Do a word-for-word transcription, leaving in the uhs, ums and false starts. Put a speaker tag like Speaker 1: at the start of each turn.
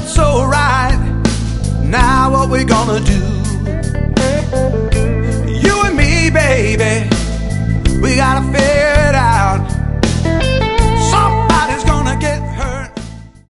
Speaker 1: so right. Now what we gonna do? You and me, baby, we gotta figure